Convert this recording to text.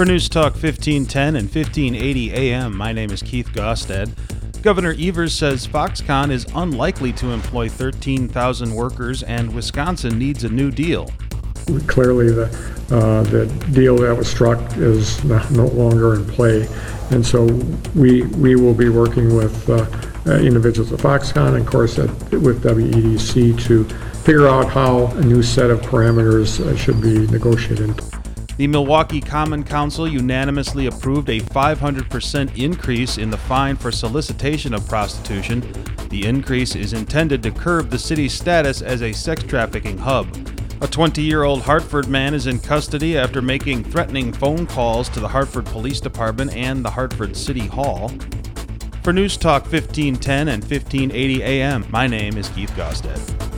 For News Talk 1510 and 1580 AM, my name is Keith Gostad. Governor Evers says Foxconn is unlikely to employ 13,000 workers and Wisconsin needs a new deal. Clearly, the deal that was struck is no longer in play, and so we will be working with individuals at Foxconn and, of course, with WEDC to figure out how a new set of parameters should be negotiated. The Milwaukee Common Council unanimously approved a 500% increase in the fine for solicitation of prostitution. The increase is intended to curb the city's status as a sex trafficking hub. A 20-year-old Hartford man is in custody after making threatening phone calls to the Hartford Police Department and the Hartford City Hall. For News Talk 1510 and 1580 AM, my name is Keith Gostad.